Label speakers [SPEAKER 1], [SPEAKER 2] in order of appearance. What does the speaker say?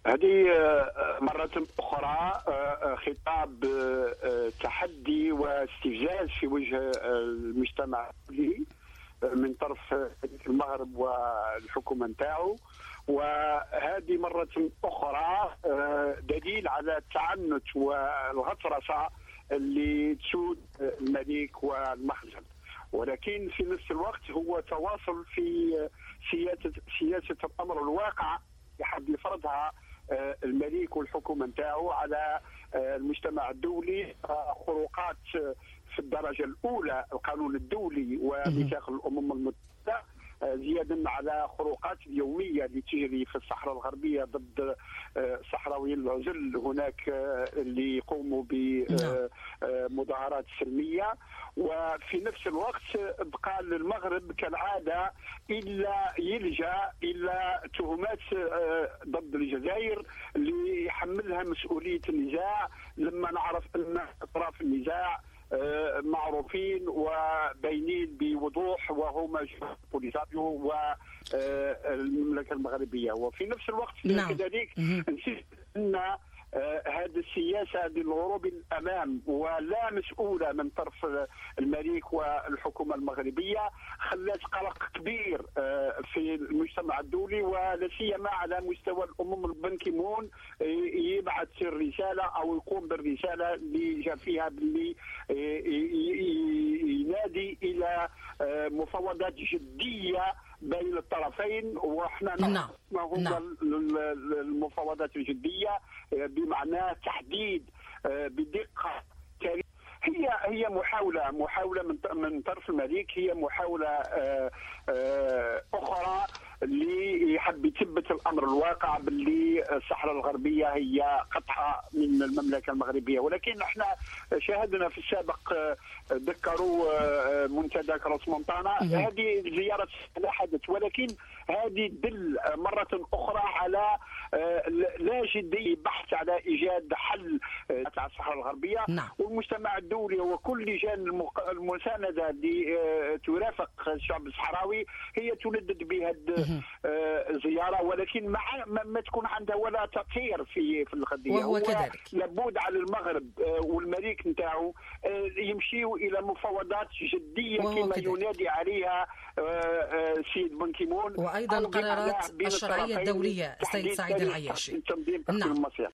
[SPEAKER 1] هذه مرة أخرى خطاب تحدي واستفزاز في وجه المجتمع من طرف المغرب والحكومة نتاعو، وهذه مرة أخرى دليل على التعنت والغطرسة اللي تسود الملك والمخزن. ولكن في نفس الوقت هو تواصل في سياسة الأمر الواقع يحب يفرضها الملك والحكومة نتاعو على المجتمع الدولي. خروقات في الدرجة الأولى القانون الدولي وميثاق الأمم المتحدة، زيادا على خروقات اليومية اللي تجري في الصحراء الغربية ضد صحراوي العزل. هناك اللي يقوموا بمظاهرات سلمية، وفي نفس الوقت بقى للمغرب كالعادة إلا يلجأ إلى تهمات ضد الجزائر اللي يحملها مسؤولية النزاع، لما نعرف أن أطراف النزاع معروفين وبينين بوضوح، وهما بوليساريو والمملكة المغربية. وفي نفس الوقت كذلك نسيت أن هذه السياسة للهروب الأمام ولا مسؤولة من طرف الملك والحكومة المغربية خلت قلق كبير في المجتمع الدولي، ولا سيما على مستوى الأمم. بن كي مون يبعث الرسالة أو يقوم بالرسالة اللي جاء فيها باللي ينادي إلى مفاوضات جدية بين الطرفين، واحنا نعرف ما هو المفاوضات الجدية، بمعنى تحديد بدقة. هي محاولة من طرف الملك، هي محاولة أخرى اللي يحب يثبت الأمر الواقع باللي الصحراء الغربية هي قطعة من المملكة المغربية. ولكن احنا شاهدنا في السابق، ذكروا منتدى كروس مونتانا، هذه زيارة لا حدث، ولكن هذه تدل مرة أخرى على لا جدية بحث على إيجاد حل تاع الصحراء الغربية. والمجتمع الدولي وكل لجان المساندة اللي ترافق الشعب الصحراوي هي تندد بهذه الزيارة، ولكن ما تكون عندها ولا تأثير في القضية.
[SPEAKER 2] وهو كذلك
[SPEAKER 1] لابد على المغرب والملك نتاعو يمشيوا إلى مفاوضات جدية كما ينادي عليها السيد بن كي مون،
[SPEAKER 2] وأيضا قرارات الشرعية الدولية السيد سعيد العياشي.
[SPEAKER 1] تنظيم تقسيم المصير.